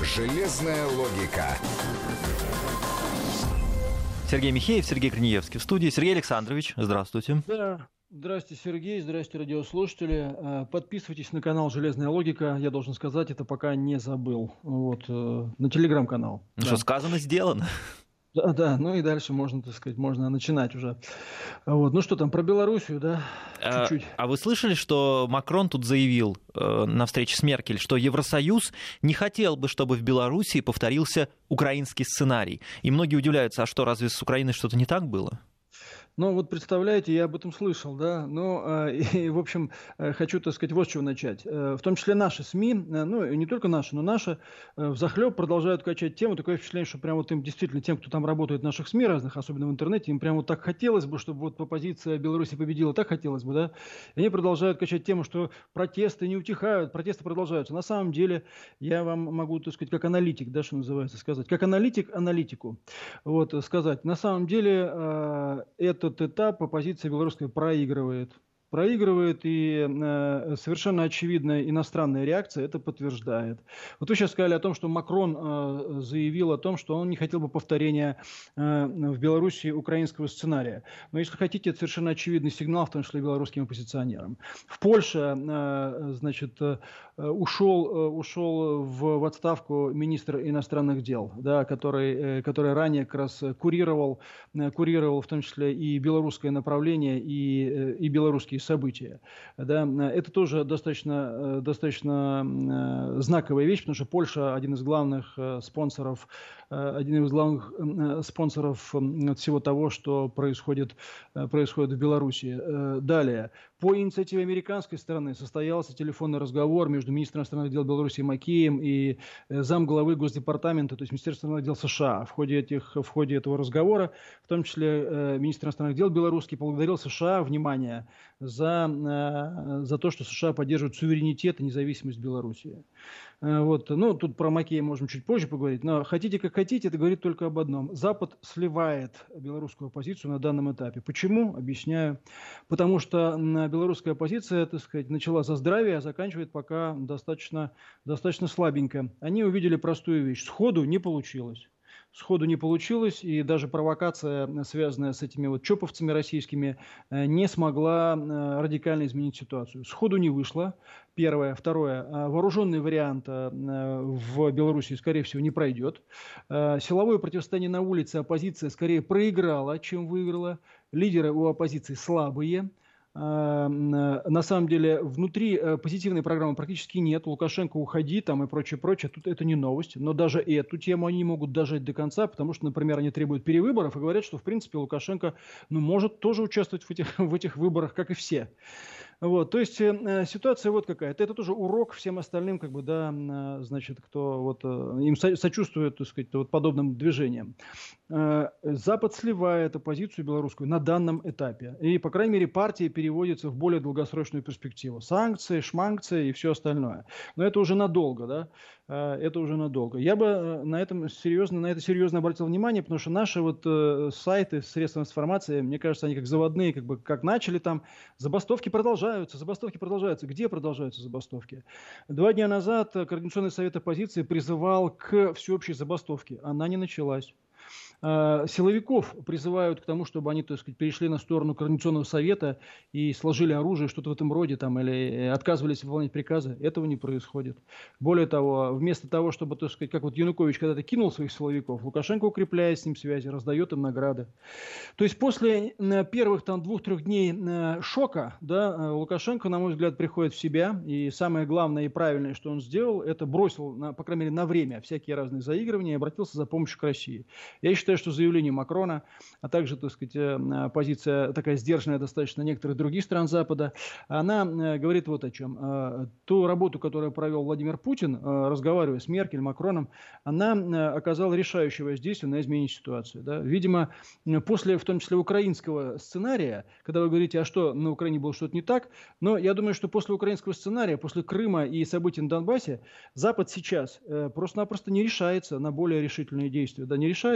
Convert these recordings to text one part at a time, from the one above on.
Железная логика. Сергей Михеев, Сергей Корнеевский в студии. Сергей Александрович, здравствуйте. Да, здравствуйте, Сергей, здравствуйте, радиослушатели. Подписывайтесь на канал «Железная логика». Я должен сказать, это пока не забыл. На телеграм-канал. Ну что, сказано, сделано. Да, ну и дальше можно, так сказать, можно начинать уже. Ну что там, про Белоруссию, да? Чуть-чуть. А вы слышали, что Макрон тут заявил на встрече с Меркель, что Евросоюз не хотел бы, чтобы в Белоруссии повторился украинский сценарий? И многие удивляются, а что, разве с Украиной что-то не так было? Ну, вот представляете, я об этом слышал, да, в общем, хочу, так сказать, вот с чего начать. В том числе наши СМИ, ну, и не только наши, но наши, взахлеб продолжают качать тему. Такое впечатление, что прям вот им действительно, тем, кто там работает в наших СМИ разных, особенно в интернете, им прям вот так хотелось бы, чтобы вот оппозиция Беларуси победила, так хотелось бы, да. И они продолжают качать тему, что протесты не утихают, протесты продолжаются. На самом деле, я вам могу, так сказать, как аналитик, да, что называется, сказать, как аналитик аналитику, сказать. На самом деле, этот этап оппозиция белорусская проигрывает, и совершенно очевидная иностранная реакция это подтверждает. Вот вы сейчас сказали о том, что Макрон заявил о том, что он не хотел бы повторения в Беларуси украинского сценария. Но если хотите, это совершенно очевидный сигнал, в том числе белорусским оппозиционерам. В Польше, ушел в отставку министр иностранных дел, да, который ранее как раз курировал в том числе и белорусское направление, и белорусские события. Да. Это тоже достаточно знаковая вещь, потому что Польша один из главных спонсоров всего того, что происходит в Беларуси. Далее. По инициативе американской стороны состоялся телефонный разговор между министром иностранных дел Беларуси Макеем и замглавы Госдепартамента, то есть Министерства иностранных дел США. В ходе этого разговора, в том числе министр иностранных дел белорусский поблагодарил США, внимание, за то, что США поддерживают суверенитет и независимость Беларуси. Тут про Макея можем чуть позже поговорить, но хотите как хотите, это говорит только об одном. Запад сливает белорусскую оппозицию на данном этапе. Почему? Объясняю. Потому что белорусская оппозиция, так сказать, начала за здравие, а заканчивает пока достаточно слабенько. Они увидели простую вещь. Сходу не получилось, и даже провокация, связанная с этими чоповцами российскими, не смогла радикально изменить ситуацию. Сходу не вышло. Первое. Второе. Вооруженный вариант в Беларуси, скорее всего, не пройдет. Силовое противостояние на улице оппозиция скорее проиграла, чем выиграла. Лидеры у оппозиции слабые. На самом деле внутри позитивной программы практически нет. Лукашенко уходи там и прочее. Тут это не новость. Но даже эту тему они не могут дожать до конца, потому что, например, они требуют перевыборов и говорят, что в принципе Лукашенко может тоже участвовать в этих выборах, как и все. То есть ситуация вот какая-то. Это тоже урок всем остальным, кто им сочувствует, так сказать, подобным движениям. Запад сливает оппозицию белорусскую на данном этапе. И, по крайней мере, партия переводится в более долгосрочную перспективу. Санкции, шманкции и все остальное. Но это уже надолго, да? Это уже надолго. Я бы на это серьезно обратил внимание, потому что наши сайты, средства информации, мне кажется, они как заводные, как начали там, забастовки продолжаются. Где продолжаются забастовки? 2 дня назад Координационный совет оппозиции призывал к всеобщей забастовке. Она не началась. Силовиков призывают к тому, чтобы они, так сказать, перешли на сторону Координационного совета и сложили оружие, что-то в этом роде, или отказывались выполнять приказы. Этого не происходит. Более того, вместо того, чтобы, так сказать, как Янукович когда-то кинул своих силовиков, Лукашенко укрепляет с ним связи, раздает им награды. То есть после первых 2-3 дней шока, да, Лукашенко, на мой взгляд, приходит в себя, и самое главное и правильное, что он сделал, это бросил, по крайней мере, на время всякие разные заигрывания и обратился за помощью к России. Я считаю, что заявление Макрона, а также, так сказать, позиция такая сдержанная достаточно некоторых других стран Запада, она говорит вот о чем. Ту работу, которую провел Владимир Путин, разговаривая с Меркель, Макроном, она оказала решающее воздействие на изменение ситуации. Да? Видимо, после, в том числе, украинского сценария, когда вы говорите, а что, на Украине было что-то не так, но я думаю, что после украинского сценария, после Крыма и событий на Донбассе, Запад сейчас просто-напросто не решается на более решительные действия, да, не решается на эти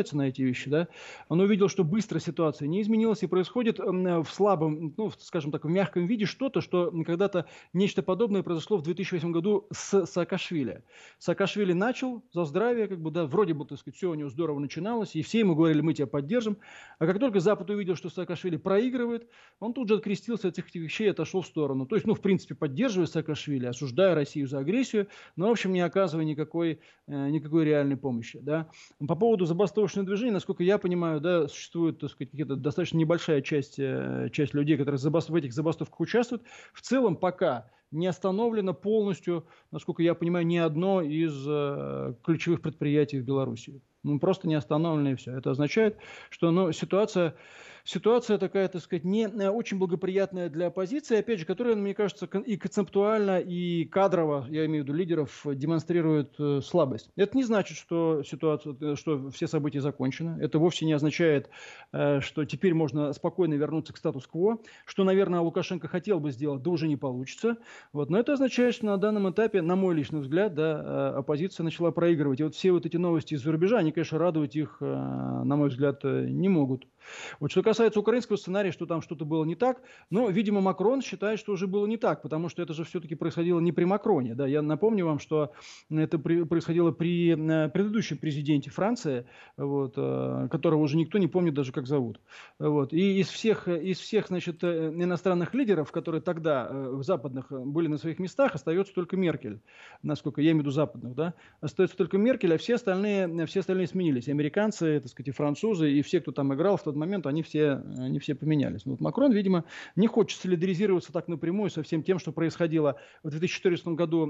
эти вещи, да, он увидел, что быстро ситуация не изменилась и происходит в слабом, ну, скажем так, в мягком виде что-то, что когда-то нечто подобное произошло в 2008 году с Саакашвили. Саакашвили начал за здравие, как бы, да, вроде бы, так сказать, все у него здорово начиналось, и все ему говорили, мы тебя поддержим, а как только Запад увидел, что Саакашвили проигрывает, он тут же открестился от этих вещей и отошел в сторону. То есть, ну, в принципе, поддерживая Саакашвили, осуждая Россию за агрессию, но, в общем, не оказывая никакой реальной помощи, да. По поводу забастовочного движения, насколько я понимаю, да, существует, так сказать, достаточно небольшая часть людей, которые в этих забастовках участвуют. В целом пока не остановлено полностью, насколько я понимаю, ни одно из ключевых предприятий в Беларуси. Ну, просто не остановлено и все. Это означает, что ситуация такая, так сказать, не очень благоприятная для оппозиции, опять же, которая, мне кажется, и концептуально, и кадрово, я имею в виду лидеров, демонстрирует слабость. Это не значит, что все события закончены. Это вовсе не означает, что теперь можно спокойно вернуться к статус-кво, что, наверное, Лукашенко хотел бы сделать, да уже не получится. Вот. Но это означает, что на данном этапе, на мой личный взгляд, да, оппозиция начала проигрывать. И вот все вот эти новости из-за рубежа, они, конечно, радовать их, на мой взгляд, не могут. Вот что касается украинского сценария, что там что-то было не так, но, видимо, Макрон считает, что уже было не так, потому что это же все-таки происходило не при Макроне. Да? Я напомню вам, что это происходило при предыдущем президенте Франции, вот, которого уже никто не помнит даже, как зовут. Вот. И из всех, значит, иностранных лидеров, которые тогда западных были на своих местах, остается только Меркель, насколько я имею в виду западных, да? Остается только Меркель, а все остальные сменились. И американцы, так сказать, и французы, и все, кто там играл в тот момент, они все поменялись. Но вот Макрон, видимо, не хочет солидаризироваться так напрямую со всем тем, что происходило в 2014 году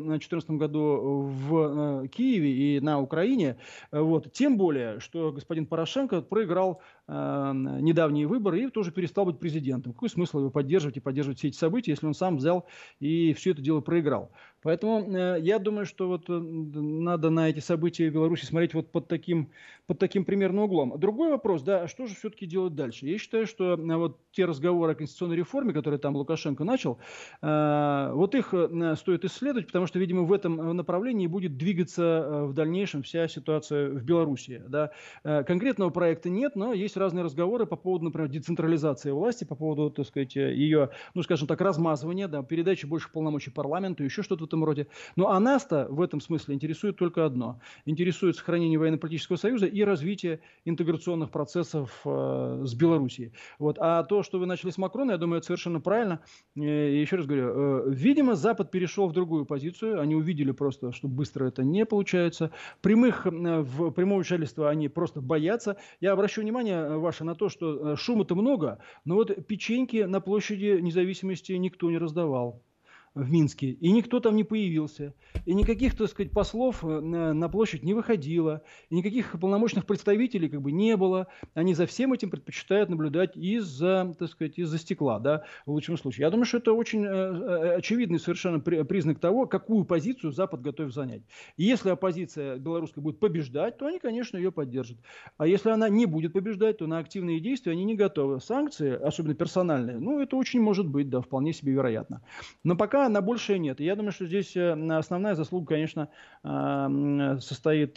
в Киеве и на Украине. Вот. Тем более, что господин Порошенко проиграл недавние выборы и тоже перестал быть президентом. Какой смысл его поддерживать и поддерживать все эти события, если он сам взял и все это дело проиграл? Поэтому я думаю, что вот надо на эти события в Беларуси смотреть вот под таким примерно углом. Другой вопрос, да, что же все-таки делать дальше? Я считаю, что вот те разговоры о конституционной реформе, которые там Лукашенко начал, вот их стоит исследовать, потому что, видимо, в этом направлении будет двигаться в дальнейшем вся ситуация в Беларуси. Да. Конкретного проекта нет, но есть разные разговоры по поводу, например, децентрализации власти, по поводу, так сказать, ее, ну, скажем так, размазывания, да, передачи больше полномочий парламенту, еще что-то в этом роде. Но а нас-то в этом смысле интересует только одно. Интересует сохранение военно-политического союза и развитие интеграционных процессов с Белоруссией. Вот. А то, что вы начали с Макрона, я думаю, это совершенно правильно. И еще раз говорю, видимо, Запад перешел в другую позицию. Они увидели просто, что быстро это не получается. Прямого вмешательства они просто боятся. Я обращу внимание ваше на то, что шума-то много, но вот печеньки на площади Независимости никто не раздавал в Минске, и никто там не появился, и никаких, так сказать, послов на площадь не выходило, и никаких полномочных представителей как бы не было. Они за всем этим предпочитают наблюдать из-за, так сказать, из-за стекла, да, в лучшем случае. Я думаю, что это очень очевидный совершенно признак того, какую позицию Запад готов занять. И если оппозиция белорусская будет побеждать, то они, конечно, ее поддержат. А если она не будет побеждать, то на активные действия они не готовы. Санкции, особенно персональные, ну, это очень может быть, да, вполне себе вероятно. Но пока на большее нет. И я думаю, что здесь основная заслуга, конечно, состоит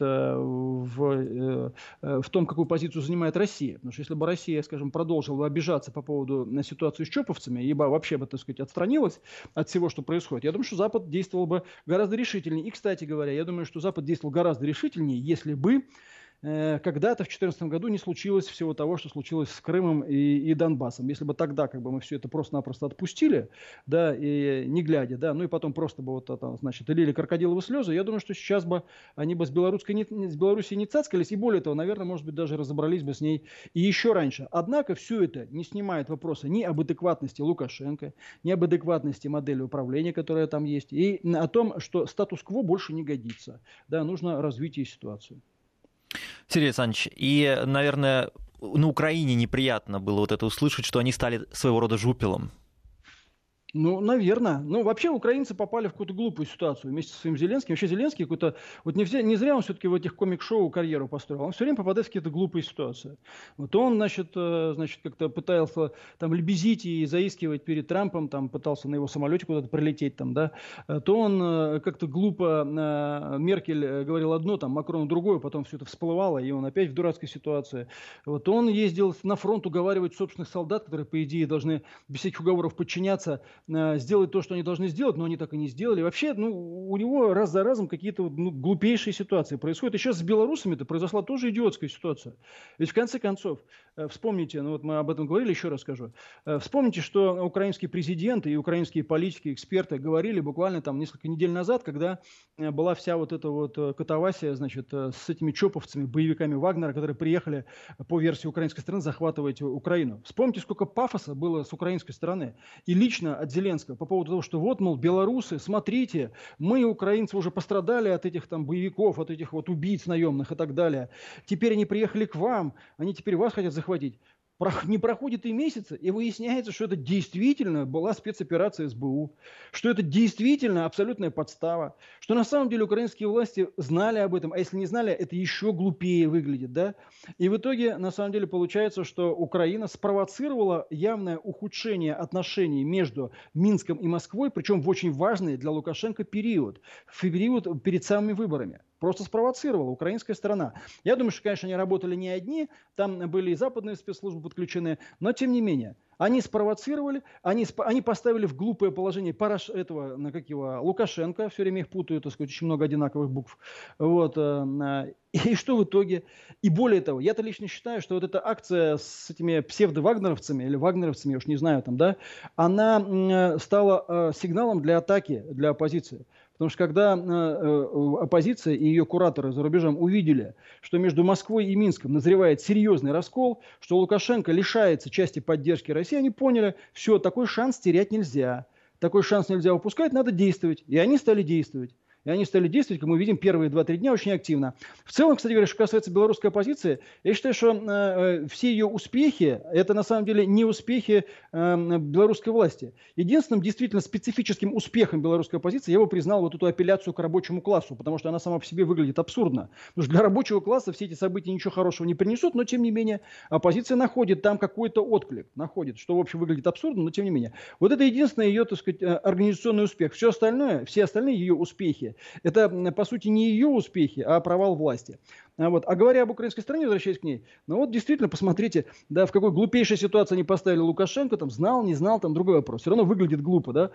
в том, какую позицию занимает Россия. Потому что если бы Россия, скажем, продолжила обижаться по поводу ситуации с чоповцами, ибо вообще бы, так сказать, отстранилась от всего, что происходит, я думаю, что Запад действовал бы гораздо решительнее. И, кстати говоря, я думаю, что Запад действовал гораздо решительнее, если бы когда-то в 2014 году не случилось всего того, что случилось с Крымом и Донбассом. Если бы тогда как бы мы все это просто-напросто отпустили, да, и не глядя, да, ну и потом просто бы вот это, значит, лили крокодиловые слезы, я думаю, что сейчас бы они бы с Белоруссией не цацкались, и более того, наверное, может быть, даже разобрались бы с ней и еще раньше. Однако все это не снимает вопроса ни об адекватности Лукашенко, ни об адекватности модели управления, которая там есть, и о том, что статус-кво больше не годится. Да, нужно развитие ситуации. Сергей Александрович, и, наверное, на Украине неприятно было вот это услышать, что они стали своего рода жупелом. Ну, наверное. Ну, вообще украинцы попали в какую-то глупую ситуацию вместе со своим Зеленским. Вообще Зеленский какой-то... Вот не зря он все-таки в этих комик-шоу карьеру построил. Он все время попадает в какие-то глупые ситуации. Вот он, значит, как-то пытался там лебезить и заискивать перед Трампом, там пытался на его самолете куда-то прилететь, там, да. То он как-то глупо... Меркель говорил одно, там, Макрон другое, потом все это всплывало, и он опять в дурацкой ситуации. Вот он ездил на фронт уговаривать собственных солдат, которые, по идее, должны без всяких уговоров подчиняться, сделать то, что они должны сделать, но они так и не сделали. Вообще, у него раз за разом какие-то глупейшие ситуации происходят. И сейчас с белорусами-то произошла тоже идиотская ситуация. Ведь в конце концов, вспомните, вот мы об этом говорили, еще раз скажу, вспомните, что украинский президент и украинские политики, эксперты говорили буквально там несколько недель назад, когда была вся вот эта вот катавасия, значит, с этими чоповцами, боевиками Вагнера, которые приехали по версии украинской стороны захватывать Украину. Вспомните, сколько пафоса было с украинской стороны. И лично от Зеленского по поводу того, что вот, мол, белорусы, смотрите, мы, украинцы, уже пострадали от этих там боевиков, от этих вот убийц наемных и так далее. Теперь они приехали к вам, они теперь вас хотят захватить. Не проходит и месяца, и выясняется, что это действительно была спецоперация СБУ, что это действительно абсолютная подстава, что на самом деле украинские власти знали об этом, а если не знали, это еще глупее выглядит, да? И в итоге, на самом деле, получается, что Украина спровоцировала явное ухудшение отношений между Минском и Москвой, причем в очень важный для Лукашенко период перед самыми выборами. Просто спровоцировала украинская сторона. Я думаю, что, конечно, они работали не одни, там были и западные спецслужбы подключены, но тем не менее. Они спровоцировали, они поставили в глупое положение Лукашенко, все время их путают, так сказать, очень много одинаковых букв. Вот. И что в итоге? И более того, я-то лично считаю, что вот эта акция с этими псевдо-вагнеровцами или вагнеровцами, я уж не знаю, там, да, она стала сигналом для атаки, для оппозиции. Потому что когда оппозиция и ее кураторы за рубежом увидели, что между Москвой и Минском назревает серьезный раскол, что Лукашенко лишается части поддержки России, они поняли, все, такой шанс терять нельзя. Такой шанс нельзя упускать, надо действовать. И они стали действовать. И они стали действовать, как мы видим, первые 2-3 дня очень активно. В целом, кстати говоря, что касается белорусской оппозиции, я считаю, что все ее успехи, это на самом деле не успехи белорусской власти. Единственным действительно специфическим успехом белорусской оппозиции я бы признал вот эту апелляцию к рабочему классу, потому что она сама по себе выглядит абсурдно. Потому что для рабочего класса все эти события ничего хорошего не принесут, но тем не менее оппозиция находит там какой-то отклик, находит, что в общем выглядит абсурдно, но тем не менее. Вот это единственный ее, так сказать, организационный успех. Все остальные ее успехи, это, по сути, не ее успехи, а провал власти. Вот. А говоря об украинской стране, возвращаясь к ней, ну вот действительно, посмотрите, да, в какой глупейшей ситуации они поставили Лукашенко, там, знал, не знал, там, другой вопрос. Все равно выглядит глупо, да.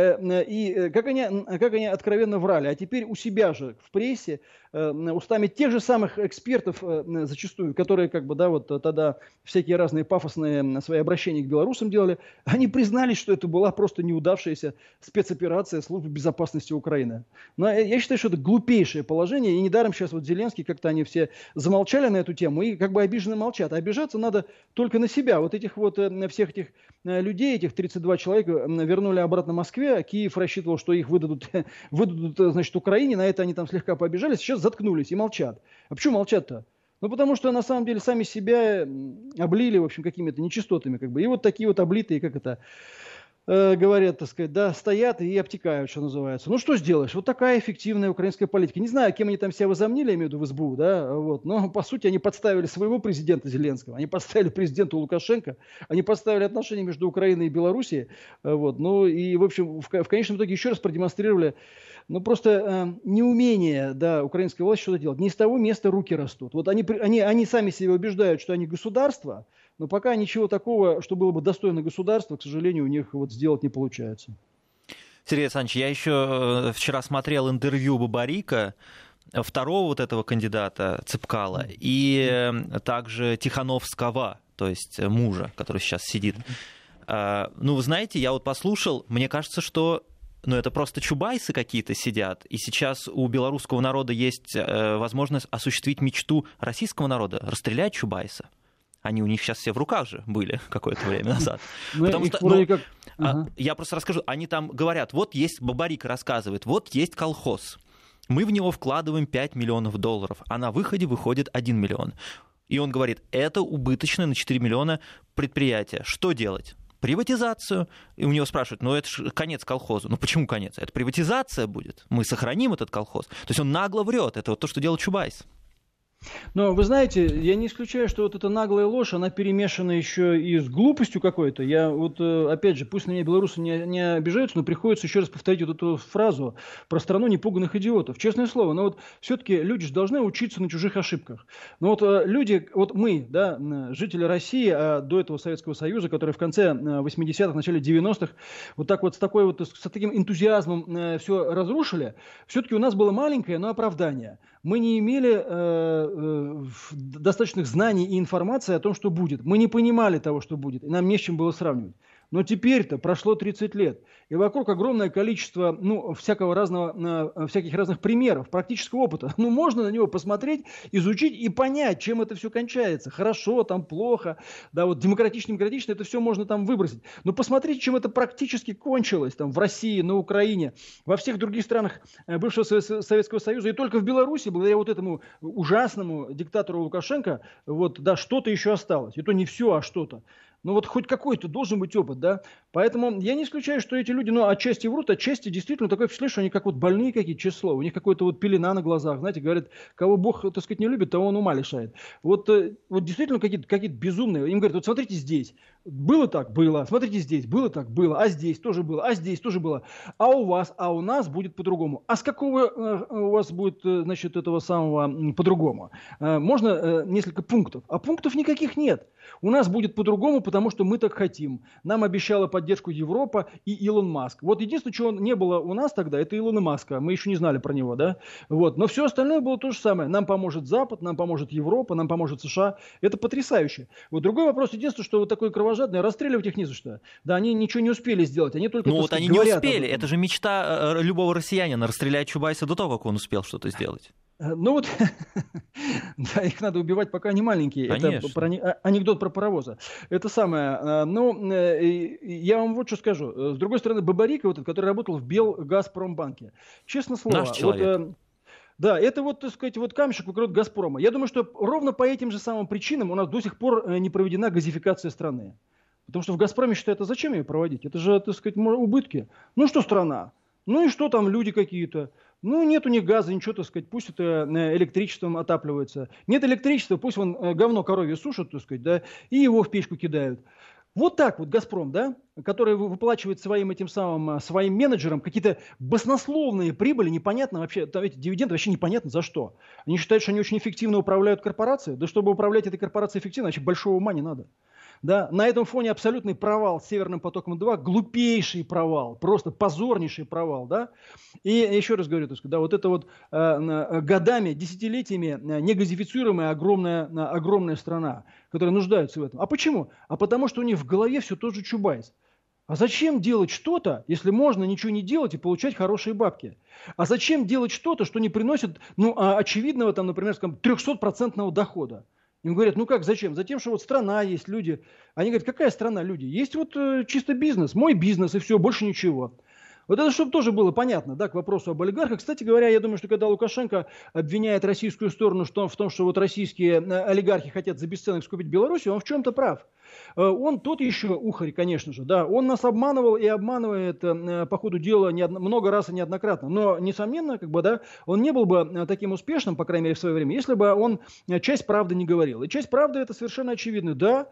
И как они откровенно врали. А теперь у себя же в прессе, устами тех же самых экспертов зачастую, которые, как бы, да, вот тогда всякие разные пафосные свои обращения к белорусам делали, они признались, что это была просто неудавшаяся спецоперация службы безопасности Украины. Но я считаю, что это глупейшее положение, и недаром сейчас вот Зеленский, как-то они все замолчали на эту тему и как бы обиженно молчат. А обижаться надо только на себя. Вот этих вот всех этих людей, этих 32 человека вернули обратно в Москве. Киев рассчитывал, что их выдадут, значит, Украине. На это они там слегка пообижались. Сейчас заткнулись и молчат. А почему молчат-то? Ну, потому что, на самом деле, сами себя облили, в общем, какими-то нечистотами, как бы. И вот такие вот облитые, как это... говорят, так сказать, да, стоят и обтекают, что называется. Ну, что сделаешь? Вот такая эффективная украинская политика. Не знаю, кем они там себя возомнили, я имею в виду в СБУ, да, вот, но, по сути, они подставили своего президента Зеленского, они подставили президента Лукашенко, они подставили отношения между Украиной и Белоруссией, вот, ну, и, в общем, в конечном итоге еще раз продемонстрировали, ну, просто неумение, да, украинской власти что-то делать. Не с того места руки растут. Вот они сами себя убеждают, что они государство, но пока ничего такого, что было бы достойно государства, к сожалению, у них вот сделать не получается. Сергей Александрович, я еще вчера смотрел интервью Бабарика, второго вот этого кандидата Цепкала, и также Тихановского, то есть мужа, который сейчас сидит. Ну, вы знаете, я вот послушал, мне кажется, что это просто чубайсы какие-то сидят, и сейчас у белорусского народа есть возможность осуществить мечту российского народа, расстрелять чубайса. Они у них сейчас все в руках же были какое-то время назад. Потому что, я просто расскажу, они там говорят, вот есть, Бабарик рассказывает, вот есть колхоз, мы в него вкладываем $5 миллионов, а на выходе выходит 1 миллион. И он говорит, это убыточное на 4 миллиона предприятие. Что делать? приватизацию. И у него спрашивают, ну это же конец колхозу. Ну почему конец? Это приватизация будет. Мы сохраним этот колхоз. То есть он нагло врет. Это вот то, что делал Чубайс. Но вы знаете, я не исключаю, что вот эта наглая ложь, она перемешана еще и с глупостью какой-то. Я вот, опять же, пусть на меня белорусы не обижаются, но приходится еще раз повторить вот эту фразу про страну непуганных идиотов. Честное слово, но вот все-таки люди же должны учиться на чужих ошибках. Но вот люди, вот мы, да, жители России, а до этого Советского Союза, который в конце 80-х, начале 90-х, вот так вот с таким энтузиазмом все разрушили, все-таки у нас было маленькое, но оправдание. Мы не имели достаточных знаний и информации о том, что будет. Мы не понимали того, что будет, и нам не с чем было сравнивать. Но теперь-то прошло 30 лет, и вокруг огромное количество всяких разных примеров, практического опыта. Можно на него посмотреть, изучить и понять, чем это все кончается. Хорошо, там плохо, да, вот демократично, это все можно там выбросить. Но посмотрите, чем это практически кончилось там, в России, на Украине, во всех других странах бывшего Советского Союза, и только в Беларуси, благодаря вот этому ужасному диктатору Лукашенко, вот, да, что-то еще осталось. И то не все, а что-то. Ну вот хоть какой-то должен быть опыт, да. Поэтому я не исключаю, что эти люди, отчасти врут, отчасти действительно такое впечатление, что они как вот больные какие-то, честное слово. У них какой-то вот пелена на глазах, знаете, говорят, кого Бог, так сказать, не любит, того он ума лишает. Вот действительно какие-то безумные. Им говорят, вот смотрите здесь, было так, было, смотрите здесь, было так, было, а здесь тоже было, а здесь тоже было. А у вас, а у нас будет по-другому. А с какого у вас будет, значит, этого самого по-другому? Можно несколько пунктов. А пунктов никаких нет. У нас будет по-другому, потому что мы так хотим. Нам обещала поддержку Европа и Илон Маск. Вот единственное, чего не было у нас тогда, это Илона Маска. Мы еще не знали про него, да? Вот. Но все остальное было то же самое. Нам поможет Запад, нам поможет Европа, нам поможет США. Это потрясающе. Вот другой вопрос, единственное, что вот такой кровожадный, расстреливать их не за что. Да, они ничего не успели сделать. Они только, вот они не успели. Это же мечта любого россиянина, расстрелять Чубайса до того, как он успел что-то сделать. Ну вот, да, их надо убивать, пока они маленькие. Конечно. Это анекдот про паровоза. Это самое. Я вам вот что скажу. С другой стороны, Бабарика, вот, который работал в Белгазпромбанке. Честное слово. Наш человек. Да, это вот, так сказать, вот камешек в огород Газпрома. Я думаю, что ровно по этим же самым причинам у нас до сих пор не проведена газификация страны. Потому что в «Газпроме» считают, а зачем ее проводить? Это же, так сказать, убытки. Ну что страна? Ну и что там люди какие-то? Ну, нет у них газа, ничего, так сказать, пусть это электричеством отапливается. Нет электричества, пусть вон говно коровье сушат, так сказать, да, и его в печку кидают. Вот так вот «Газпром», да, который выплачивает своим менеджерам какие-то баснословные прибыли, непонятно вообще, там эти дивиденды вообще непонятно за что. Они считают, что они очень эффективно управляют корпорацией. Да чтобы управлять этой корпорацией эффективно, вообще большого ума не надо. Да, на этом фоне абсолютный провал с «Северным потоком-2», глупейший провал, просто позорнейший провал, да. И еще раз говорю, так сказать, да, вот это вот годами, десятилетиями негазифицируемая огромная страна, которая нуждается в этом. А почему? А потому что у них в голове все тот же Чубайс. А зачем делать что-то, если можно ничего не делать и получать хорошие бабки? А зачем делать что-то, что не приносит, очевидного, там, например, 300% дохода? Им говорят, ну как, зачем? Затем, что вот страна есть, люди. Они говорят, какая страна, люди? Есть вот чисто бизнес, мой бизнес и все, больше ничего. Вот это чтобы тоже было понятно, да, к вопросу об олигархах. Кстати говоря, я думаю, что когда Лукашенко обвиняет российскую сторону в том, что вот российские олигархи хотят за бесценок скупить Белоруссию, он в чем-то прав. Он тот еще ухарь, конечно же, да, он нас обманывал и обманывает по ходу дела много раз и неоднократно, но, несомненно, как бы, да, он не был бы таким успешным, по крайней мере, в свое время, если бы он часть правды не говорил. И часть правды это совершенно очевидно, да,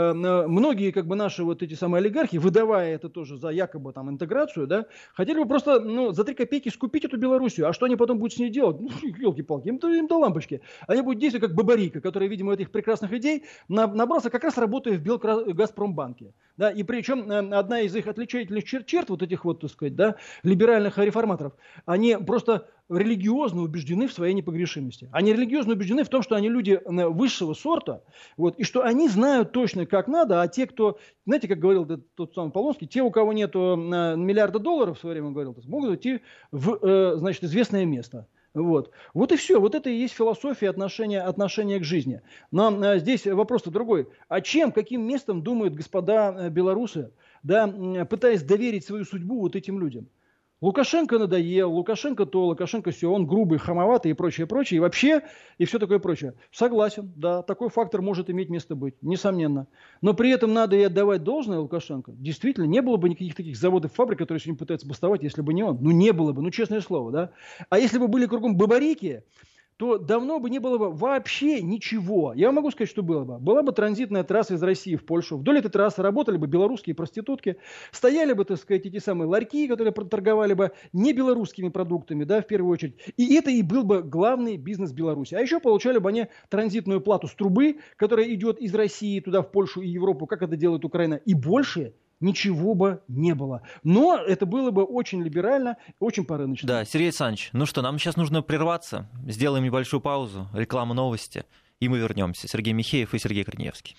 многие, как бы, наши вот эти самые олигархи, выдавая это тоже за якобы там интеграцию, да, хотели бы просто, за 3 копейки скупить эту Белоруссию, а что они потом будут с ней делать? Ну, елки-палки, им до лампочки. Они будут действовать как Бабарика, который, видимо, этих прекрасных идей набрался, как раз работая в Белгазпромбанке. Да, и причем одна из их отличительных черт вот этих вот, так сказать, да, либеральных реформаторов, они просто религиозно убеждены в своей непогрешимости. Они религиозно убеждены в том, что они люди высшего сорта, вот, и что они знают точно, как надо, а те, кто, знаете, как говорил тот самый Полонский, те, у кого нету миллиарда долларов, в свое время говорил, могут идти в, значит, известное место. Вот и все. Вот это и есть философия отношения к жизни. Но здесь вопрос-то другой. А каким местом думают господа белорусы, да, пытаясь доверить свою судьбу вот этим людям? Лукашенко надоел, Лукашенко то, Лукашенко все, он грубый, хамоватый и прочее, прочее, и вообще, и все такое прочее. Согласен, да, такой фактор может иметь место быть, несомненно. Но при этом надо и отдавать должное Лукашенко. Действительно, не было бы никаких таких заводов, фабрик, которые сегодня пытаются бастовать, если бы не он. Ну, не было бы, ну, честное слово, да. А если бы были кругом бабарики, то давно бы не было бы вообще ничего. Я могу сказать, что было бы. Была бы транзитная трасса из России в Польшу. Вдоль этой трассы работали бы белорусские проститутки. Стояли бы, так сказать, эти самые ларьки, которые торговали бы не белорусскими продуктами, да, в первую очередь. И это и был бы главный бизнес Беларуси. А еще получали бы они транзитную плату с трубы, которая идет из России туда в Польшу и Европу, как это делает Украина. И больше ничего бы не было. Но это было бы очень либерально, очень по-рыночному. Да, Сергей Александрович, ну что, нам сейчас нужно прерваться, сделаем небольшую паузу, реклама, новости, и мы вернемся. Сергей Михеев и Сергей Корнеевский.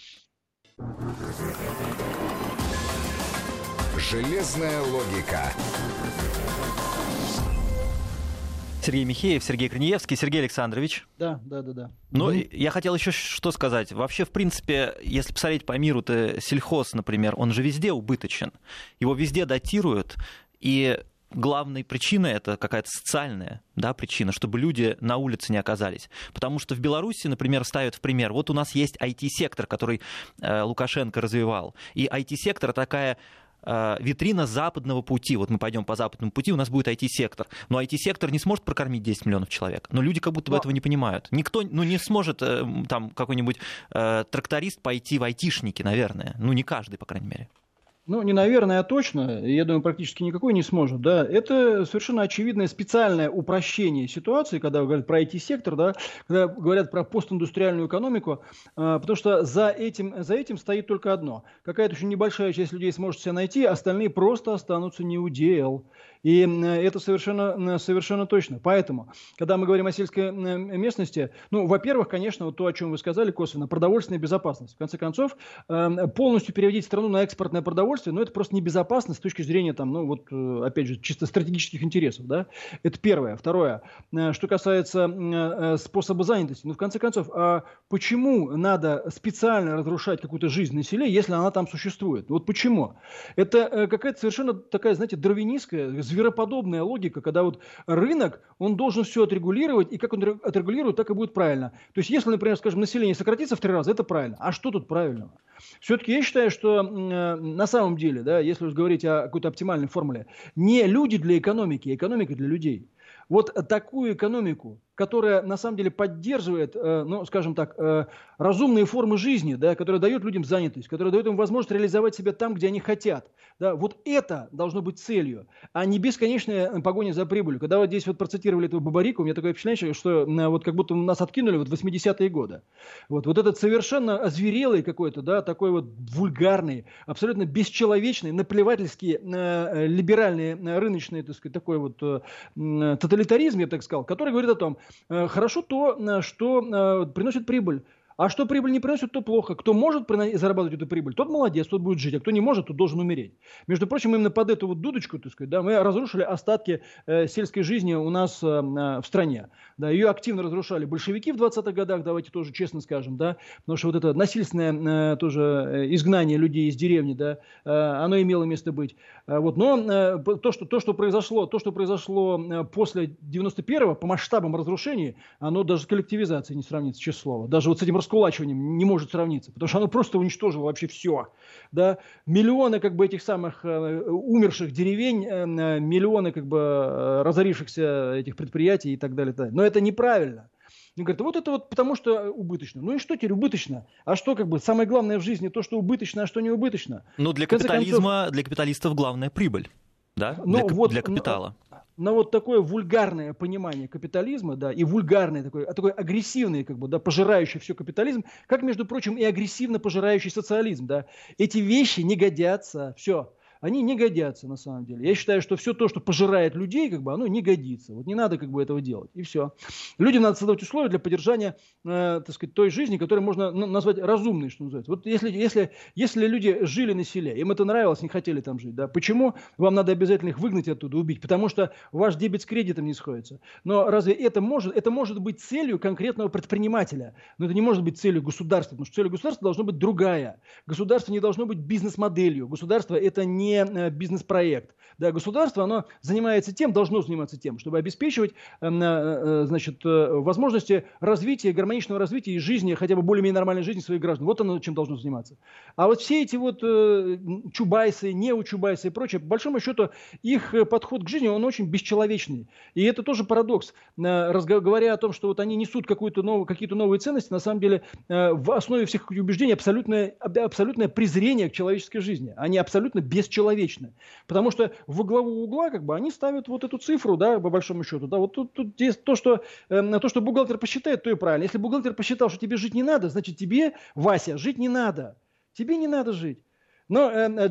Железная логика. Сергей Михеев, Сергей Корнеевский. Сергей Александрович. Да. Ну, я хотел еще что сказать. Вообще, в принципе, если посмотреть по миру, то сельхоз, например, он же везде убыточен. Его везде датируют, и главной причиной это какая-то социальная, да, причина, чтобы люди на улице не оказались. Потому что в Беларуси, например, ставят в пример, вот у нас есть IT-сектор, который Лукашенко развивал. И IT-сектор такая витрина западного пути. Вот мы пойдем по западному пути, у нас будет IT-сектор. Но IT-сектор не сможет прокормить 10 миллионов человек. Но люди как будто бы этого не понимают. Никто не сможет, там, какой-нибудь тракторист пойти в айтишники, наверное. Ну, не каждый, по крайней мере. Ну, не наверное, а точно, я думаю, практически никакой не сможет, да, это совершенно очевидное специальное упрощение ситуации, когда говорят про IT-сектор, да, когда говорят про постиндустриальную экономику, потому что за этим стоит только одно. Какая-то очень небольшая часть людей сможет себя найти, остальные просто останутся неудел. И это совершенно точно. Поэтому, когда мы говорим о сельской местности, ну, во-первых, конечно, вот то, о чем вы сказали косвенно, продовольственная безопасность. В конце концов, полностью переводить страну на экспортное продовольствие, ну, это просто небезопасно с точки зрения, там, ну, вот, опять же, чисто стратегических интересов, да. Это первое. Второе, что касается способа занятости. Ну, в конце концов, почему надо специально разрушать какую-то жизнь на селе, если она там существует? Вот почему? Это какая-то совершенно такая, знаете, дарвинистская, звероподобная логика, когда вот рынок, он должен все отрегулировать, и как он отрегулирует, так и будет правильно. То есть, если, например, скажем, население сократится в 3 раза, это правильно. А что тут правильного? Все-таки я считаю, что на самом деле, да, если уж говорить о какой-то оптимальной формуле, не люди для экономики, а экономика для людей. Вот такую экономику, которая на самом деле поддерживает, ну, скажем так, разумные формы жизни, да, которая дает людям занятость, которая дает им возможность реализовать себя там, где они хотят. Да, вот это должно быть целью, а не бесконечная погоня за прибылью. Когда вот здесь вот процитировали этого Бабарика, у меня такое впечатление, что вот как будто нас откинули вот в 80-е годы. Вот этот совершенно озверелый какой-то, да, такой вот вульгарный, абсолютно бесчеловечный, наплевательский, либеральный, рыночный, так сказать, такой вот тоталитаризм, я бы так сказал, который говорит о том, хорошо то, что приносит прибыль. А что прибыль не приносит, то плохо. Кто может зарабатывать эту прибыль, тот молодец, тот будет жить. А кто не может, тот должен умереть. Между прочим, именно под эту вот дудочку, так сказать, да, мы разрушили остатки сельской жизни у нас в стране. Да, ее активно разрушали большевики в 20-х годах, давайте тоже честно скажем, да, потому что вот это насильственное тоже изгнание людей из деревни, да, оно имело место быть. Вот, но то, что произошло после 91-го по масштабам разрушений, оно даже с коллективизацией не сравнится, честное слово. Даже вот с этим раскулачиванием не может сравниться, потому что оно просто уничтожило вообще все. Да? Миллионы как бы этих самых умерших деревень, миллионы как бы разорившихся этих предприятий и так далее. Но это неправильно. Он говорит, вот это вот потому что убыточно. Ну и что теперь убыточно? А что как бы самое главное в жизни то, что убыточно, а что не убыточно? Ну для капитализма, для капиталистов главная прибыль, да? Для капитала. Но вот такое вульгарное понимание капитализма, да, и вульгарный такой агрессивный, как бы, да, пожирающий все капитализм, как, между прочим, и агрессивно пожирающий социализм, да, эти вещи не годятся, все. Они не годятся на самом деле. Я считаю, что все то, что пожирает людей, как бы, оно не годится. Вот не надо как бы этого делать. И все. Людям надо создавать условия для поддержания, так сказать, той жизни, которую можно назвать разумной, что называется. Вот если люди жили на селе, им это нравилось, не хотели там жить, да, почему вам надо обязательно их выгнать оттуда, убить? Потому что ваш дебет с кредитом не сходится. Но разве это может быть целью конкретного предпринимателя? Но это не может быть целью государства, потому что целью государства должна быть другая. Государство не должно быть бизнес-моделью. Государство это не не бизнес-проект. Да, государство, оно занимается тем, должно заниматься тем, чтобы обеспечивать возможности развития, гармоничного развития и жизни, хотя бы более-менее нормальной жизни своих граждан. Вот оно чем должно заниматься. А вот все эти вот чубайсы, неучубайсы и прочее, по большому счету, их подход к жизни, он очень бесчеловечный. И это тоже парадокс. Говоря о том, что вот они несут какие-то новые ценности, на самом деле в основе всех убеждений абсолютное презрение к человеческой жизни. Они абсолютно бесчеловечны. Потому что во главу угла как бы они ставят вот эту цифру, да, по большому счету. Да, вот тут здесь то, что бухгалтер посчитает, то и правильно. Если бухгалтер посчитал, что тебе жить не надо, значит тебе, Вася, жить не надо. Тебе не надо жить. Но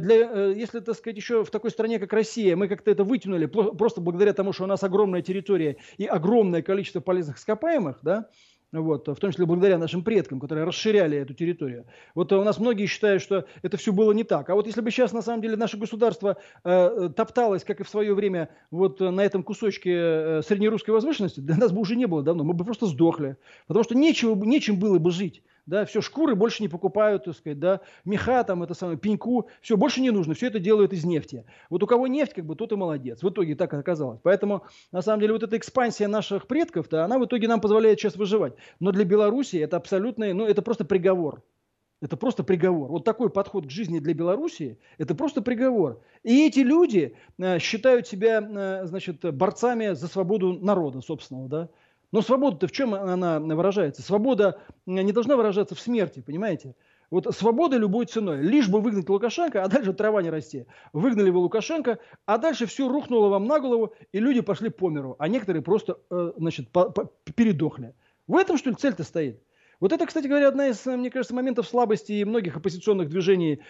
если, так сказать, еще в такой стране, как Россия, мы как-то это вытянули, просто благодаря тому, что у нас огромная территория и огромное количество полезных ископаемых, да, вот, в том числе благодаря нашим предкам, которые расширяли эту территорию. Вот у нас многие считают, что это все было не так. А вот если бы сейчас, на самом деле, наше государство топталось, как и в свое время, вот на этом кусочке среднерусской возвышенности, для нас бы уже не было давно, мы бы просто сдохли. Потому что нечем было бы жить. Да, все, шкуры больше не покупают, так сказать, да, меха, там, это самое, пеньку, все, больше не нужно, все это делают из нефти. Вот у кого нефть, как бы, тот и молодец. В итоге так оказалось. Поэтому, на самом деле, вот эта экспансия наших предков-то, она в итоге нам позволяет сейчас выживать. Но для Беларуси это абсолютно, ну, это просто приговор. Это просто приговор. Вот такой подход к жизни для Белоруссии – это просто приговор. И эти люди считают себя, значит, борцами за свободу народа собственного, да. Но свобода-то в чем она выражается? Свобода не должна выражаться в смерти, понимаете? Вот свобода любой ценой. Лишь бы выгнать Лукашенко, а дальше трава не расти. Выгнали вы Лукашенко, а дальше все рухнуло вам на голову, и люди пошли по миру. А некоторые просто, значит, передохли. В этом, что ли, цель-то стоит? Вот это, кстати говоря, одна из, мне кажется, моментов слабости многих оппозиционных движений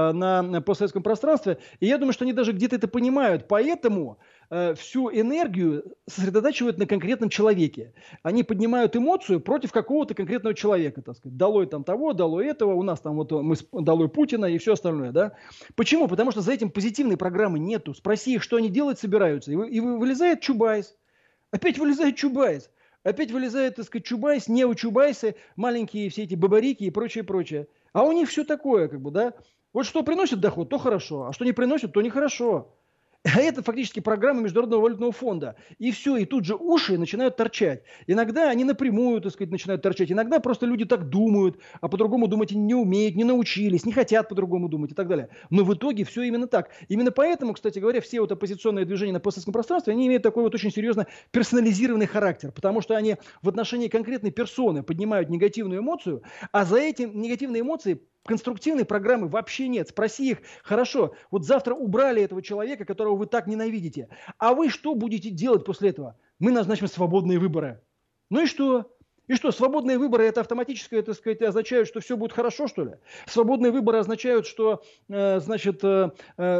на постсоветском пространстве. И я думаю, что они даже где-то это понимают. Поэтому всю энергию сосредотачивают на конкретном человеке. Они поднимают эмоцию против какого-то конкретного человека. Так сказать. Долой там того, долой этого, у нас там вот мы долой Путина и все остальное. Да? Почему? Потому что за этим позитивной программы нету. Спроси их, что они делать собираются. И вылезает Чубайс. Опять вылезает Чубайс. Опять вылезают, так сказать, Чубайс, неучубайсы, маленькие все эти бабарики и прочее, прочее. А у них все такое, как бы, да. Вот что приносит доход, то хорошо, а что не приносит, то нехорошо. А это фактически программа Международного валютного фонда. И все, и тут же уши начинают торчать. Иногда они напрямую, так сказать, начинают торчать. Иногда просто люди так думают, а по-другому думать не умеют, не научились, не хотят по-другому думать и так далее. Но в итоге все именно так. Именно поэтому, кстати говоря, все вот оппозиционные движения на постсоветском пространстве, они имеют такой вот очень серьезно персонализированный характер. Потому что они в отношении конкретной персоны поднимают негативную эмоцию, а за эти негативные эмоции конструктивной программы вообще нет. Спроси их, хорошо, вот завтра убрали этого человека, которого вы так ненавидите, а вы что будете делать после этого? Мы назначим свободные выборы. Ну и что? И что, свободные выборы это автоматически, так сказать, означают, что все будет хорошо, что ли? Свободные выборы означают, что, значит, все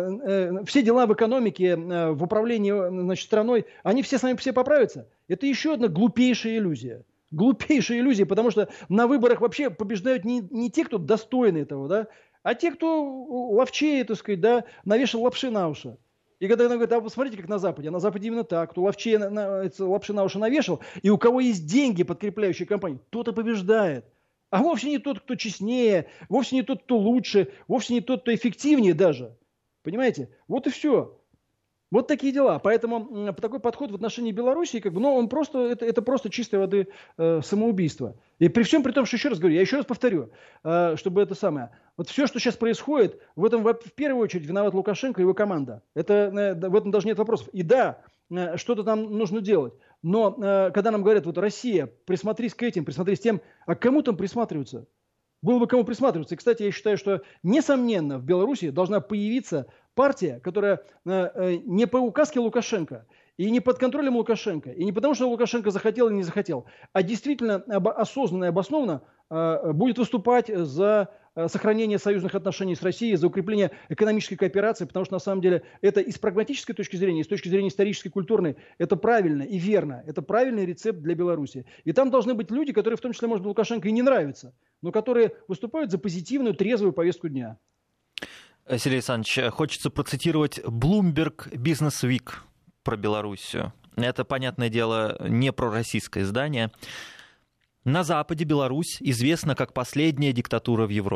дела в экономике, в управлении, значит, страной, они все сами все поправятся? Это еще одна глупейшая иллюзия. Глупейшая иллюзия, потому что на выборах вообще побеждают не те, кто достойны этого, да, а те, кто ловчее, так сказать, да, навешал лапши на уши. И когда она говорит, а посмотрите, как на Западе. А на Западе именно так. Кто ловчее лапши на уши навешал, и у кого есть деньги, подкрепляющие кампанию, тот и побеждает. А вовсе не тот, кто честнее, вовсе не тот, кто лучше, вовсе не тот, кто эффективнее даже. Понимаете? Вот и все. Вот такие дела. Поэтому такой подход в отношении Белоруссии, как бы, ну, он просто, это просто чистой воды самоубийство. И при всем при том, что еще раз говорю, я еще раз повторю, чтобы это самое. Вот все, что сейчас происходит, в этом в первую очередь виноват Лукашенко и его команда. В этом даже нет вопросов. И да, что-то там нужно делать. Но когда нам говорят, вот Россия, присмотрись к этим, присмотрись к тем, а к кому там присматриваться? Было бы кому присматриваться. И, кстати, я считаю, что, несомненно, в Беларуси должна появиться партия, которая не по указке Лукашенко, и не под контролем Лукашенко, и не потому, что Лукашенко захотел или не захотел, а действительно осознанно и обоснованно будет выступать за сохранение союзных отношений с Россией, за укрепление экономической кооперации, потому что, на самом деле, это и с прагматической точки зрения, и с точки зрения исторической, культурной, это правильно и верно. Это правильный рецепт для Беларуси. И там должны быть люди, которые, в том числе, может быть, Лукашенко и не нравятся, но которые выступают за позитивную, трезвую повестку дня. Сергей Александрович, хочется процитировать Bloomberg Business Week про Белоруссию. Это, понятное дело, не пророссийское издание. На Западе Беларусь известна как последняя диктатура в Европе.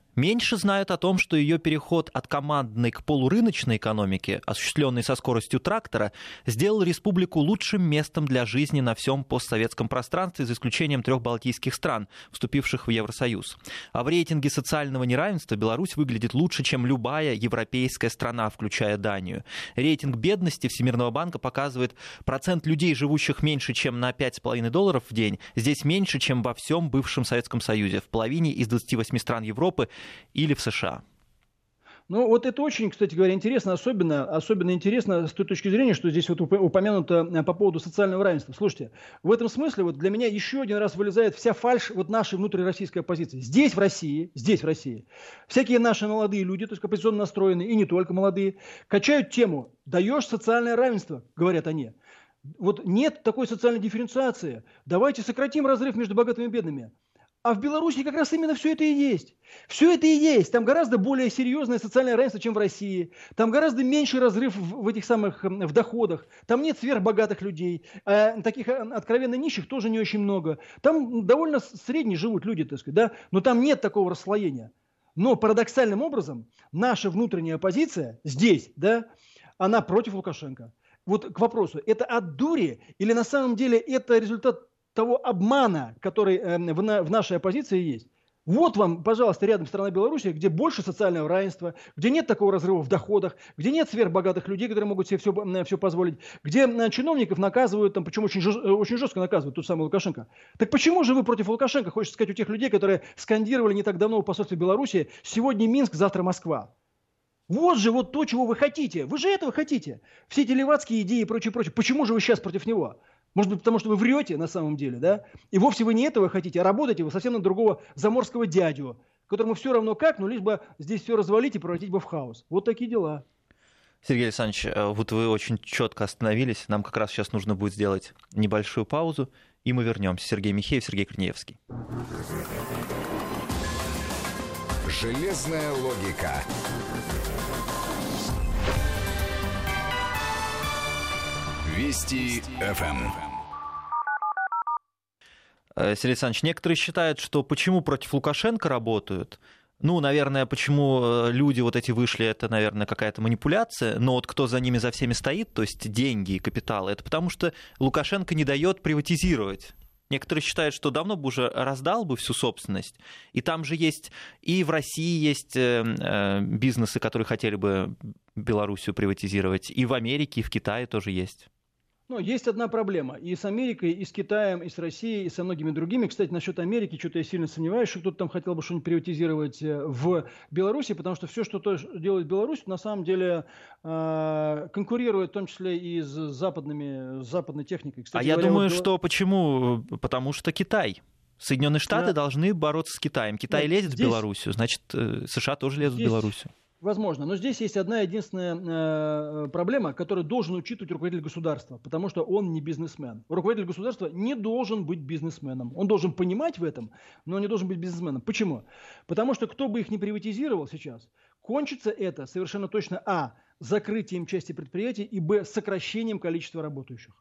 Меньше знают о том, что ее переход от командной к полурыночной экономике, осуществленный со скоростью трактора, сделал республику лучшим местом для жизни на всем постсоветском пространстве, за исключением 3 балтийских стран, вступивших в Евросоюз. А в рейтинге социального неравенства Беларусь выглядит лучше, чем любая европейская страна, включая Данию. Рейтинг бедности Всемирного банка показывает процент людей, живущих меньше, чем на $5,5 в день, здесь меньше, чем во всем бывшем Советском Союзе, в половине из 28 стран Европы или в США. Ну, вот это очень, кстати говоря, интересно, особенно интересно с той точки зрения, что здесь вот упомянуто по поводу социального равенства. Слушайте, в этом смысле вот для меня еще один раз вылезает вся фальшь вот нашей внутрироссийской оппозиции. Здесь, в России, всякие наши молодые люди, то есть оппозиционно настроенные, и не только молодые, качают тему «даешь социальное равенство», говорят они. Вот нет такой социальной дифференциации, давайте сократим разрыв между богатыми и бедными. А в Беларуси как раз именно все это и есть. Все это и есть. Там гораздо более серьезное социальное равенство, чем в России. Там гораздо меньший разрыв в этих самых в доходах. Там нет сверхбогатых людей. А таких откровенно нищих тоже не очень много. Там довольно средние живут люди, так сказать, да? Но там нет такого расслоения. Но парадоксальным образом наша внутренняя оппозиция здесь, да, она против Лукашенко. Вот к вопросу, это от дури или на самом деле это результат того обмана, который в нашей оппозиции есть. Вот вам, пожалуйста, рядом страна Беларусь, где больше социального равенства, где нет такого разрыва в доходах, где нет сверхбогатых людей, которые могут себе все позволить, где чиновников наказывают, там, причем очень жестко наказывают, тот самый Лукашенко. Так почему же вы против Лукашенко, хочется сказать, у тех людей, которые скандировали не так давно в посольстве Беларуси, сегодня Минск, завтра Москва? Вот же вот то, чего вы хотите. Вы же этого хотите. Все эти левацкие идеи и прочее. Почему же вы сейчас против него? Может быть, потому что вы врете на самом деле, да? И вовсе вы не этого хотите, а работаете вы совсем на другого заморского дядю, которому все равно как, но лишь бы здесь все развалить и превратить бы в хаос. Вот такие дела. Сергей Александрович, вот вы очень четко остановились. Нам как раз сейчас нужно будет сделать небольшую паузу, и мы вернемся. Сергей Михеев, Сергей Корнеевский. Железная логика. Вести ФМ. Сергей Александрович, некоторые считают, что почему против Лукашенко работают? Ну, наверное, почему люди вот эти вышли, это, наверное, какая-то манипуляция, но вот кто за ними, за всеми стоит, то есть деньги и капиталы, это потому что Лукашенко не дает приватизировать. Некоторые считают, что давно бы уже раздал бы всю собственность. И там же есть, и в России есть бизнесы, которые хотели бы Белоруссию приватизировать, и в Америке, и в Китае тоже есть. Ну, есть одна проблема. И с Америкой, и с Китаем, и с Россией, и со многими другими. Кстати, насчет Америки, что-то я сильно сомневаюсь, что кто-то там хотел бы что-нибудь приватизировать в Беларуси, потому что все, что делает Беларусь, на самом деле конкурирует в том числе и с западной техникой. Кстати, я думаю, вот... что почему? Потому что Китай. Соединенные Штаты должны бороться с Китаем. Китай лезет в Белоруссию, значит, США тоже лезут в Белоруссию. Возможно, но здесь есть одна единственная проблема, которую должен учитывать руководитель государства, потому что он не бизнесмен. Руководитель государства не должен быть бизнесменом. Он должен понимать в этом, но не должен быть бизнесменом. Почему? Потому что кто бы их ни приватизировал сейчас, кончится это совершенно точно закрытием части предприятий и сокращением количества работающих.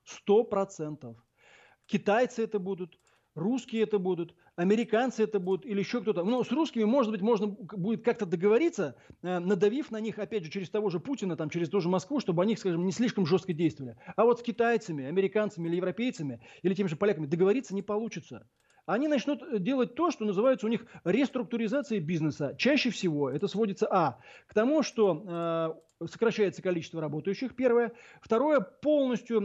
100%. Китайцы это будут. Русские это будут, американцы это будут или еще кто-то. Но с русскими, может быть, можно будет как-то договориться, надавив на них, опять же, через того же Путина, там, через ту же Москву, чтобы они, скажем, не слишком жестко действовали. А вот с китайцами, американцами или европейцами, или теми же поляками договориться не получится. Они начнут делать то, что называется у них реструктуризацией бизнеса. Чаще всего это сводится к тому, что сокращается количество работающих, первое. Второе, полностью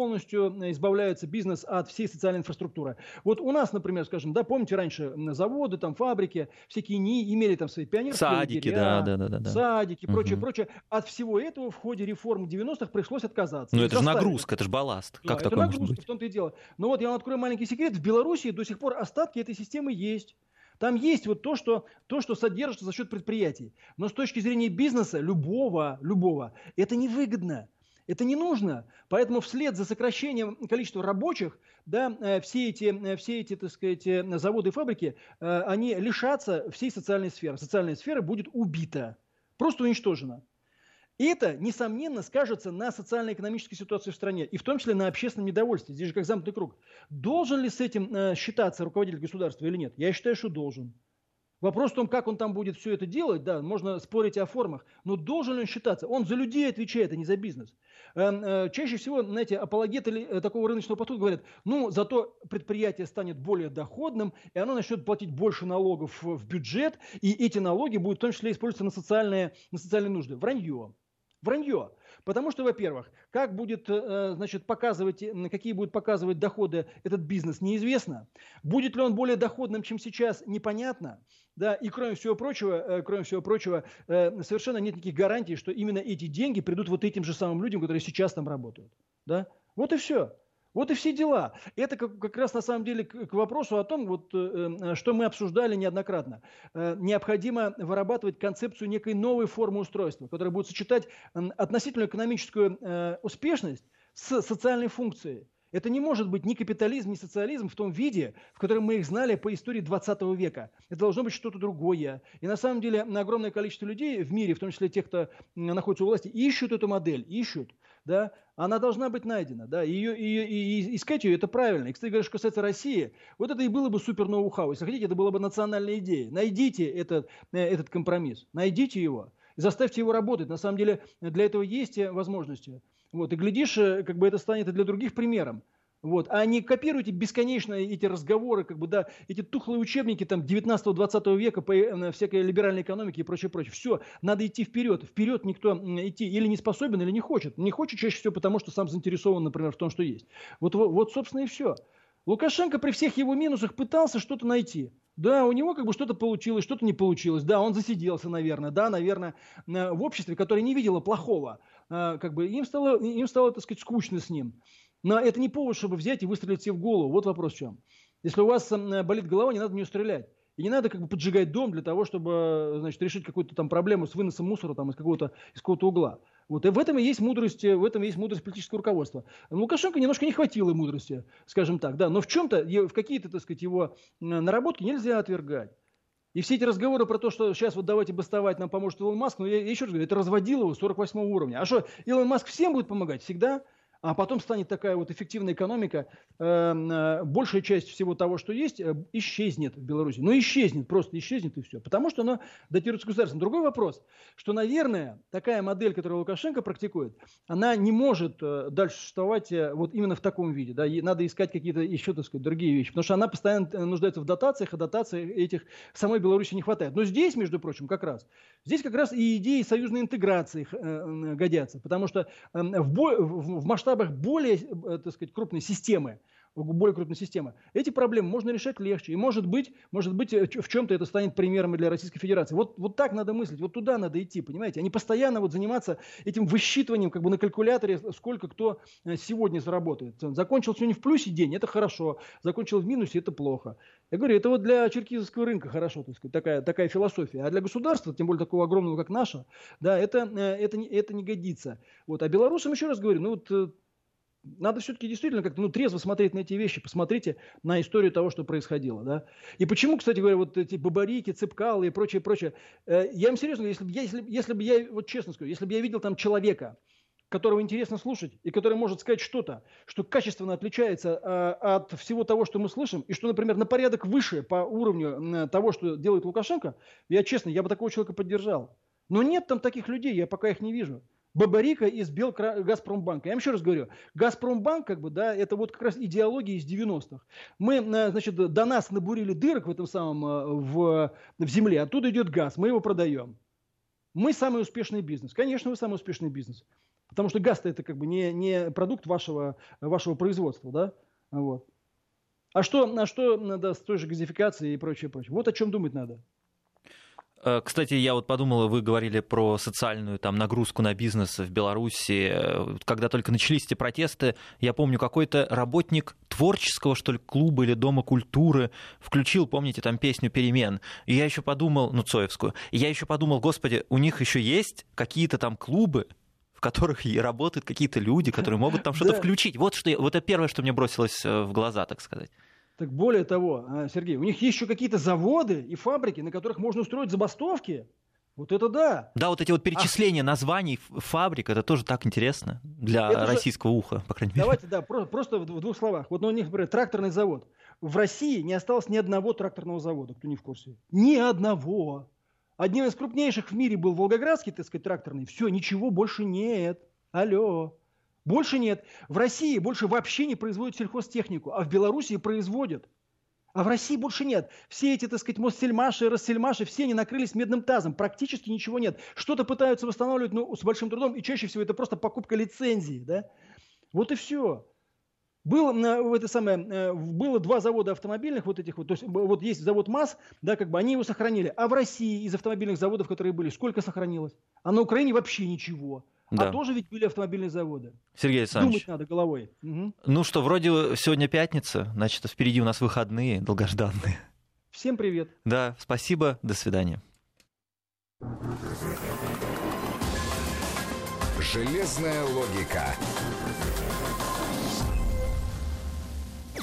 избавляется бизнес от всей социальной инфраструктуры. Вот у нас, например, скажем, да, помните, раньше заводы, там, фабрики, всякие НИИ имели там свои пионерские садики, лагеря, садики, прочее. От всего этого в ходе реформ 90-х пришлось отказаться. Ну, это же нагрузка, это же балласт. Да, как такое может быть? В том-то и дело. Но вот я вам открою маленький секрет. В Беларуси до сих пор остатки этой системы есть. Там есть вот то, что содержится за счет предприятий. Но с точки зрения бизнеса, любого, это невыгодно. Это не нужно. Поэтому вслед за сокращением количества рабочих, да, все эти, так сказать, заводы и фабрики, они лишатся всей социальной сферы. Социальная сфера будет убита, просто уничтожена. И это, несомненно, скажется на социально-экономической ситуации в стране, и в том числе на общественном недовольстве. Здесь же как замкнутый круг. Должен ли с этим считаться руководитель государства или нет? Я считаю, что должен. Вопрос в том, как он там будет все это делать, да, можно спорить о формах, но должен ли он считаться? Он за людей отвечает, а не за бизнес. Чаще всего, знаете, апологеты такого рыночного подхода говорят, ну, зато предприятие станет более доходным, и оно начнет платить больше налогов в бюджет, и эти налоги будут в том числе использоваться на социальные нужды. Вранье. Вранье. Потому что, во-первых, как будет, значит, какие будут показывать доходы этот бизнес, неизвестно. Будет ли он более доходным, чем сейчас, непонятно. Да, и кроме всего прочего, совершенно нет никаких гарантий, что именно эти деньги придут вот этим же самым людям, которые сейчас там работают. Да? Вот и все. Вот и все дела. Это как раз на самом деле к вопросу о том, вот, что мы обсуждали неоднократно. Необходимо вырабатывать концепцию некой новой формы устройства, которая будет сочетать относительную экономическую успешность с социальной функцией. Это не может быть ни капитализм, ни социализм в том виде, в котором мы их знали по истории 20 века. Это должно быть что-то другое. И на самом деле огромное количество людей в мире, в том числе тех, кто находится у власти, ищут эту модель, ищут. Да? Она должна быть найдена. Да? И искать ее – это правильно. И, кстати говоря, что касается России, вот это и было бы супер ноу-хау. Если хотите, это была бы национальная идея. Найдите этот компромисс, найдите его, заставьте его работать. На самом деле для этого есть возможности. Вот, и глядишь, как бы это станет и для других примером. Вот. А не копируйте бесконечно эти разговоры, как бы, да, эти тухлые учебники там, 19-20 века по всякой либеральной экономике и прочее, прочее. Все, надо идти вперед. Вперед никто идти или не способен, или не хочет. Не хочет чаще всего потому, что сам заинтересован, например, в том, что есть. Вот собственно, и все. Лукашенко при всех его минусах пытался что-то найти. Да, у него как бы что-то получилось, что-то не получилось. Да, он засиделся, наверное. Да, наверное, в обществе, которое не видело плохого. Как бы им стало, так сказать, скучно с ним. Но это не повод, чтобы взять и выстрелить себе в голову. Вот вопрос в чем. Если у вас болит голова, не надо в нее стрелять. И не надо как бы поджигать дом для того, чтобы, значит, решить какую-то там проблему с выносом мусора там, из какого-то угла. Вот. И в этом и есть мудрость политического руководства. Лукашенко немножко не хватило мудрости, скажем так, да, но в чем-то, в какие-то, так сказать, его наработки нельзя отвергать. И все эти разговоры про то, что сейчас вот давайте бастовать, нам поможет Илон Маск, но я еще раз говорю, это разводилово 48 уровня. А что, Илон Маск всем будет помогать? Всегда? А потом станет такая вот эффективная экономика, большая часть всего того, что есть, исчезнет в Беларуси. Ну, исчезнет, просто исчезнет и все. Потому что оно датируется государством. Другой вопрос, что, наверное, такая модель, которую Лукашенко практикует, она не может дальше существовать вот именно в таком виде. Да? Надо искать какие-то еще, так сказать, другие вещи. Потому что она постоянно нуждается в дотациях, а дотаций этих в самой Беларуси не хватает. Но здесь, между прочим, как раз и идеи союзной интеграции годятся. Потому что в масштабах более, так сказать, крупной системы, эти проблемы можно решать легче. И может быть, в чем-то это станет примером и для Российской Федерации. Вот так надо мыслить, вот туда надо идти, понимаете? А не постоянно вот заниматься этим высчитыванием как бы на калькуляторе, сколько кто сегодня заработает. Закончил сегодня в плюсе день, это хорошо. Закончил в минусе, это плохо. Я говорю, это вот для черкизовского рынка хорошо, так сказать, такая философия. А для государства, тем более такого огромного, как наше, да, это не годится. Вот. А белорусам, еще раз говорю, надо все-таки действительно как-то трезво смотреть на эти вещи. Посмотрите на историю того, что происходило. Да? И почему, кстати говоря, вот эти бабарики, цепкалы и прочее. Я вам серьезно говорю, если бы я, вот честно скажу, если бы я видел там человека, которого интересно слушать, и который может сказать что-то, что качественно отличается от всего того, что мы слышим, и что, например, на порядок выше по уровню того, что делает Лукашенко, я бы такого человека поддержал. Но нет там таких людей, я пока их не вижу. Бабарика из Газпромбанка. Я вам еще раз говорю, Газпромбанк, как бы, да, это вот как раз идеология из 90-х. Мы, значит, до нас набурили дырок в этом самом, в земле, оттуда идет газ, мы его продаем. Мы самый успешный бизнес. Конечно, вы самый успешный бизнес. Потому что газ-то это как бы не продукт вашего производства, да? Вот. А что надо с той же газификацией и прочее. Вот о чем думать надо. Кстати, я вот подумал, вы говорили про социальную там нагрузку на бизнес в Беларуси. Когда только начались эти протесты, я помню, какой-то работник творческого, что ли, клуба или дома культуры включил, помните, там песню «Перемен». И я еще подумал, Цоевскую, и я еще подумал, господи, у них еще есть какие-то там клубы, в которых и работают какие-то люди, которые могут там что-то включить. Вот это первое, что мне бросилось в глаза, так сказать. Так более того, Сергей, у них есть еще какие-то заводы и фабрики, на которых можно устроить забастовки. Вот это да. Да, вот эти вот перечисления названий фабрик, это тоже так интересно для российского уха, по крайней мере. Давайте, да, просто в двух словах. Вот у них, например, тракторный завод. В России не осталось ни одного тракторного завода, кто не в курсе. Ни одного. Одним из крупнейших в мире был Волгоградский, так сказать, тракторный. Все, ничего больше нет. Алло. Больше нет. В России больше вообще не производят сельхозтехнику, а в Белоруссии производят. А в России больше нет. Все эти, так сказать, Моссельмаши, Россельмаши, все они накрылись медным тазом. Практически ничего нет. Что-то пытаются восстанавливать, но с большим трудом. И чаще всего это просто покупка лицензии. Да? Вот и все. Было 2 завода автомобильных, вот этих вот, то есть вот есть завод МАЗ, да, как бы они его сохранили. А в России из автомобильных заводов, которые были, сколько сохранилось? А на Украине вообще ничего. Да. А тоже ведь были автомобильные заводы. Сергей Александрович. Думать надо головой. Угу. Ну что, вроде сегодня пятница, значит, впереди у нас выходные долгожданные. Всем привет. Да, спасибо, до свидания. Железная логика.